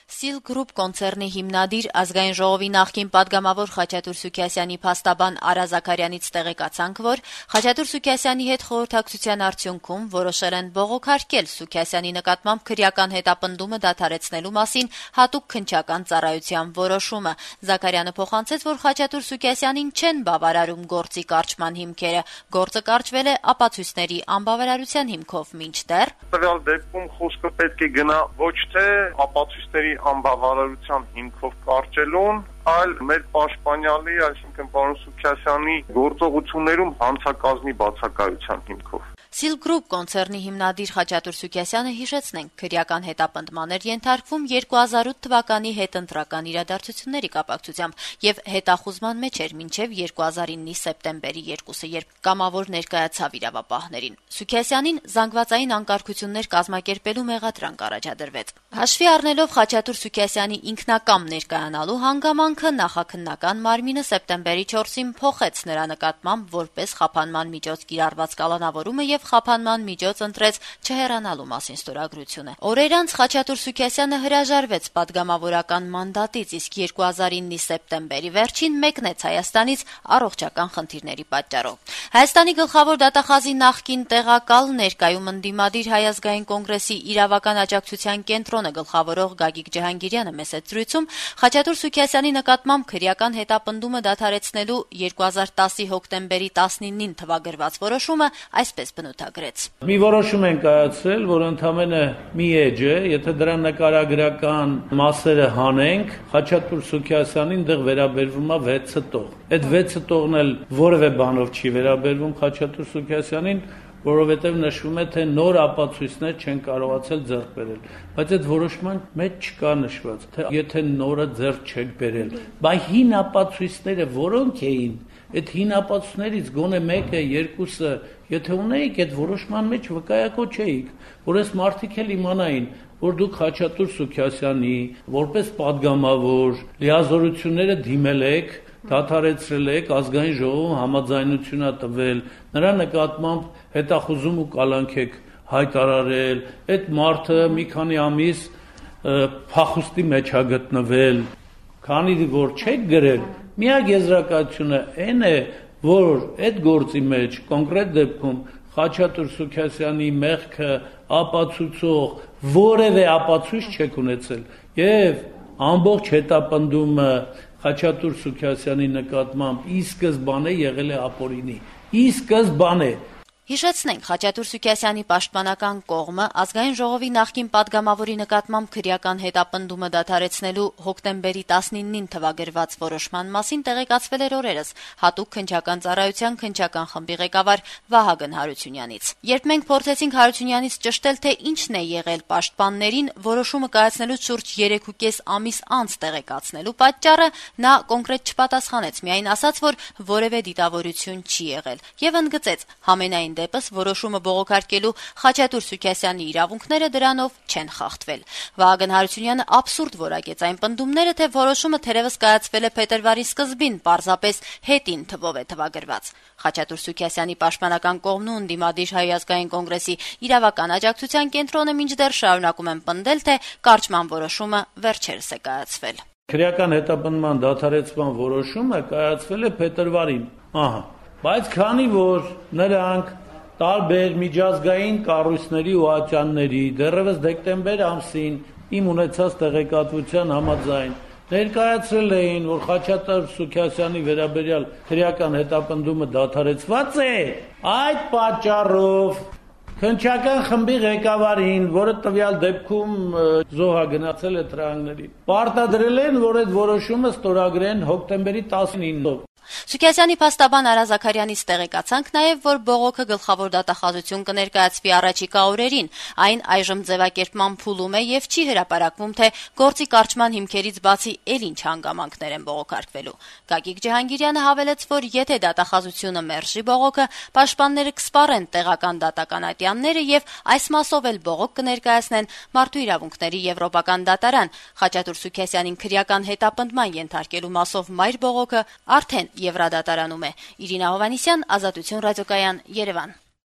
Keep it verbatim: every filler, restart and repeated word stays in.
Սիլ Գրուպ կոնցեռնի հիմնադիր ազգային ժողովի նախկին պատգամավոր Խաչատուր Սուքիասյանի փաստաբան Արա Զաքարյանից տեղեկացանք, որ Խաչատուր Սուքիասյանի հետ խորհրդակցության արդյունքում որոշել են բողոքարկել Սուքիասյանի նկատմամբ քրեական հետապնդումը դադարեցնելու մասին հատուկ քննչական ծառայության որոշումը։ Զաքարյանը փոխանցեց, որ Խաչատուր Սուքիասյանին չեն բավարարում գործի կարճման հիմքերը։ Գործը կարճվել է ապացույցների անբավարարության հիմքով, մինչդեռ տվյալ դեպքում խոսքը պետք է գնա ոչ թե ապացույցների անբավարարության հիմքով կարճելուն, այլ մեր պաշտպանյալի, այսինքն պարոն Սուքիասյանի գործողություններում հանցակազմի բացակայության հիմքով։ Սիլ Գրուպ կոնցեռնի հիմնադիր Խաչատուր Սուքիասյանը հիշեցնենք, քրեական հետապնդման էր ենթարկվում երկու հազար ութ թվականի հետընտրական իրադարձությունների կապակցությամբ եւ հետախուզման մեջ էր մինչեւ երկու հազար իննի սեպտեմբերի երկուսը, երբ կամավոր ներկայացավ իրավապահներին։ Սուքիասյանին զանգվածային անկարգություններ կազմակերպելու մեղադրանք առաջադրվեց։ Հաշվի առնելով Խաչատուր Սուքիասյանի ինքնակամ ներկայանալու հանգամանքը, նախաքննական մարմինը սեպտեմբերի չորսին փոխեց նրա նկատմամբ որպես խափանման միջոց կիրառված կալանավորումը եւ խափանման միջոց ընտրեց չհեռանալու մասին ստորագրությունը։ Օրեր անց Խաչատուր Սուքիասյանը հրաժարվեց պատգամավորական մանդատից, իսկ երկու հազար իննի սեպտեմբերի վերջին մեկնեց Հայաստանից առողջական խնդիրների պատճառով։ Հայաստանի գլխավոր դատախազի նախկին տեղակալ, ներկայում ընդդիմադիր Հայ ազգային կոնգրեսի իրավական աջակցության կենտրոնը գլխավորող Գագիկ Ջհանգիրյանը մեծ զրույցում Խաչատուր Սուքիասյանի նկատմամբ քրեական հետապնդումը դադարեցնելու երկու հազար տասի հոկտեմբերի տասնինին թվագրված որոշումը այսպես բնութագրեց. Մի որոշում են կայացրել, որ ընդամենը մի էջ է, եթե դրա նկարագրական մասերը հանենք, Խաչատուր Սուքիասյանին դեռ վերաբերվում է վեցը տող։ Այդ վեցը տողն էլ որևէ բանով չի վերաբերվում Խաչատուր Սուքիասյանին, որովհետև նշվում է, թե նոր ապացույցներ չեն կարողացել ձեռք բերել, բայց այդ որոշման մեջ չկա նշված, թե եթե նորը ձեռք չեք բերել, բայց հին ապացույցները որոնք էին, այդ հին ապացույցներից գոնե մեկը, երկուսը, եթե ունեիք, այդ որոշման մեջ վկայակոչ էիք, որ այս մարդիկ էլ իմանային, որ դուք Խաչատուր Սուքիասյանի որպես պատգամավոր լիազորությունները դիմել եք, դադարեցրել եք, ազգային ժողովում համաձայնություն է տվել, նրա նկատմամբ հետախուզում ու կալանք եք հայտարարել, այդ մարդը մի քանի ամիս փախուստի մեջ է գտնվել, քանի որ չեք գրել, միակ եզրակացությունը այն է, որ այդ գործի մեջ կոնկրետ դեպքում Խաչատուր Սուքիասյանի մեղքը ապացուցող որևէ ապացույց չեք ունեցել եւ ամբողջ հետապնդումը Խաչատուր Սուքիասյանի նկատմամբ ի սկզբանե եղել է ապօրինի։ Ի սկզբանե Հիշեցնենք, Խաչատուր Սուքիասյանի պաշտպանական կողմը ազգային ժողովի նախկին պատգամավորի նկատմամբ քրեական հետապնդումը դադարեցնելու հոկտեմբերի տասնինին թվագրված որոշման մասին տեղեկացվել էր օրերս հատուկ քննչական ծառայության քննչական խմբի ղեկավար Վահագն Հարությունյանից։ Երբ մենք փորձեցինք Հարությունյանից ճշտել, թե ինչն է եղել պաշտպաններին որոշումը կայացնելուց շուրջ երեքուկես ամիս անց տեղեկացնելու պատճառը, նա կոնկրետ չպատասխանեց, միայն ասաց, որ որևէ դիտավորություն չի եղել եւ ընդգծեց, համենայն դեպս որոշումը բողոքարկելու Խաչատուր Սուքիասյանի իրավունքները դրանով չեն խախտվել։ Վահագն Հարությունյանը աբսուրդ որակեց այն պնդումները, թե որոշումը թերևս կայացվել է փետրվարի սկզբին, պարզապես հետին թվով է թվագրված։ Խաչատուր Սուքիասյանի պաշտպանական կողմն ու ընդդիմադիր Հայ ազգային կոնգրեսի իրավական աջակցության կենտրոնը մինչդեռ շարունակում են պնդել, թե կարճման որոշումը վերջերս է կայացվել։ Քրեական հետապնդման դադարեցման որոշումը կայացվել է փետրվարին։ Ահա, բայց քանի որ նրանք տարբեր միջազգային կառույցների ու ատյանների դեռևս դեկտեմբեր ամսին իմ ունեցած տեղեկատվության համաձայն ներկայացրել էին, որ Խաչատուր Սուքիասյանի վերաբերյալ քրեական հետապնդումը դադարեցված է, այդ պատճառով քննչական խմբի ղեկավարին, որը տվյալ դեպքում զոհ գնացել է թրահանգներին, պարտադրել են, որ այդ որոշումը ստորագրեն հոկտեմբերի տասնինով։ Սուքիասյանի փաստաբան Արա Զաքարյանից տեղեկացանք նաև, որ բողոքը գլխավոր դատախազություն կներկայացվի առաջիկա օրերին, այն այժմ ձևակերպման փուլում է եւ չի հրապարակվում, թե գործի կարճման հիմքերից բացի ել ինչ հանգամանքներ են բողոքարկվելու։ Գագիկ Ջհանգիրյանը հավելեց, որ եթե դատախազությունը մերժի բողոքը, պաշտպանները կսպառեն տեղական դատական ատյանները եւ այս մասով էլ բողոք կներկայացնեն Մարդու իրավունքների եվրոպական դատարան։ Խաչատուր Սուքիասյանին քրեական հետապնդման ենթարկելու մասով մայր բողոքը արդեն Եվրադատարանում է։ Իրինա Հովհաննիսյան, Ազատություն ռադիոկայան, Երևան։